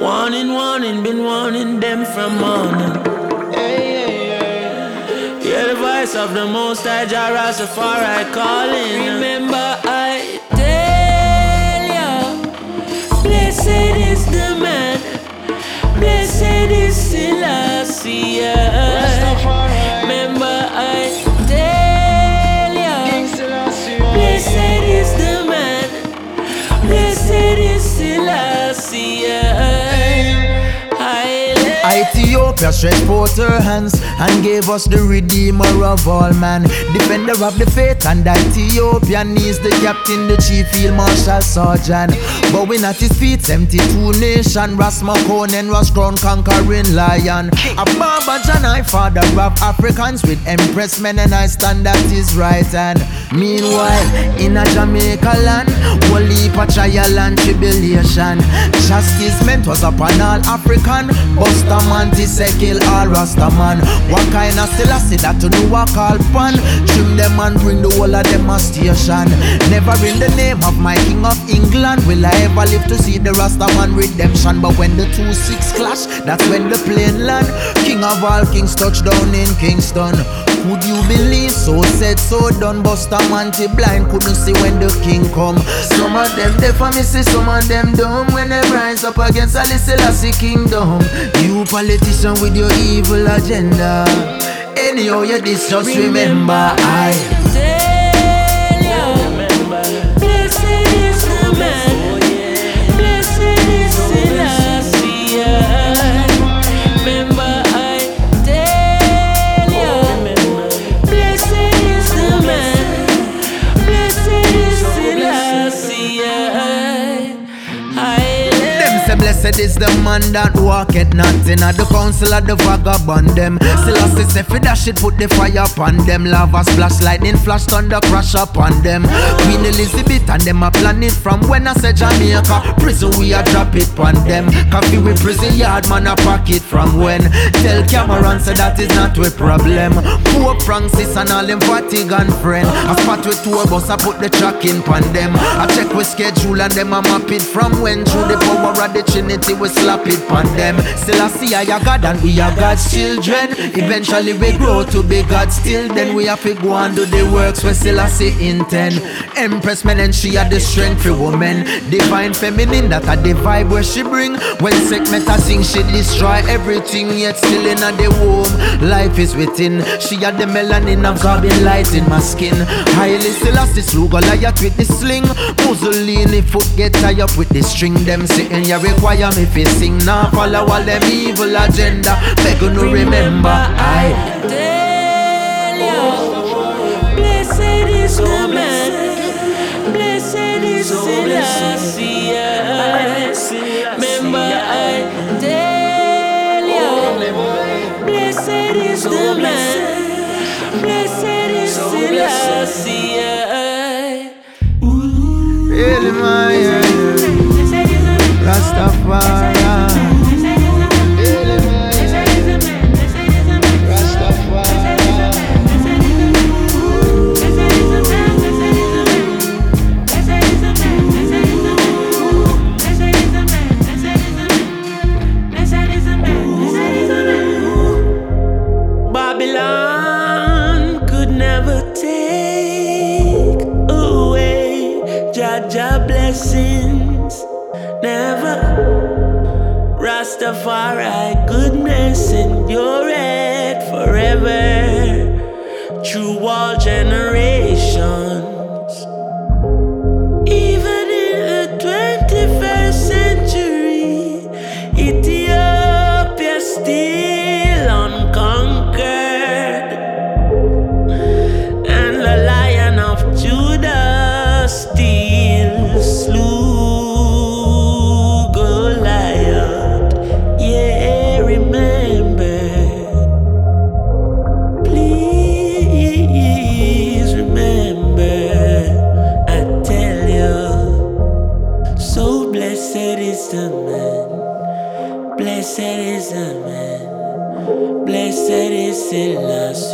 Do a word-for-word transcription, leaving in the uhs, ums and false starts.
Warning, warning, been warning them from morning. Hear the voice of the Most High, Jah Rastafari calling. Remember I tell ya, blessed is the man, blessed is Selassie. Remember I tell ya, blessed is the man, blessed is Selassie. Ethiopia stretched forth her hands and gave us the Redeemer of all man, defender of the faith, and Ethiopian is the captain, the chief field marshal sergeant. Bowing at his feet, seventy-two nation, Ras Makonnen was crowned conquering lion. A Baba Janai, father of Africans, with Empress Menenai stand at his right hand. Meanwhile, in a Jamaica land, whole heap of trial and tribulation. Chastisement was upon all African, Buster Manti say kill all Rastaman. What kind of Selassie that to know a call pan? Trim them and bring the whole of them a station. Never in the name of my King of England will I ever live to see the Rastaman redemption. But when the two six clash, that's when the plane land. King of all kings touch down in Kingston. Could you believe? So said, so done. Buster Manti blind, couldn't see when the king come. Some of them deaf and me see some of them dumb when they rise up against Ali Selassie kingdom. You politician with your evil agenda, anyhow you this, just remember I tell you, blessed is the man, blessed is Selassie. Remember I tell you, blessed is the man, blessed is Selassie. Blessed is the man that walketh not in at the council of the vagabond them. Selassie say fi dash it, put the fire upon them. Lava splash, lightning flash, thunder crash upon them. Queen Elizabeth and them a plan it from when I say Jamaica prison we a drop it upon them. Coffee with prison yard man a pocket from when. Tell Cameron say that is not a problem. Pope Francis and all them Vatican friend. I spot with tour bus I put the track in pon them. I check with schedule and them a map it from when. Through the power of the Trinity we slap it pon them. Selassie I a God and we are God's children. Eventually we grow to be God still. Then we have to go and do the works where Selassie intend. Empress men and she had the strength for women. Divine feminine that a the vibe where she bring. When sick meta sing she destroy everything, yet still in a the womb life is within. She had the melanin of God in light in my skin. Highly Selassie slew Goliath with the sling. Mussolini foot get tied up with the string. Them sitting you require me fi sing. Now follow all them evil agenda. Beg you no remember I tell you, blessed is the man, blessed is Selassie. Remember I tell you, blessed is the man, blessed is Selassie. really my Rastafari. Babylon could never take away Jah blessings, never. Rastafari goodness endureth forever through all generations. Even in the twenty-first century, Ethiopia still unconquered, and the Lion of Judah still slew Goliath. Yeah, remember, please remember, I tell you. So blessed is the man, blessed is the man, blessed is Selassie.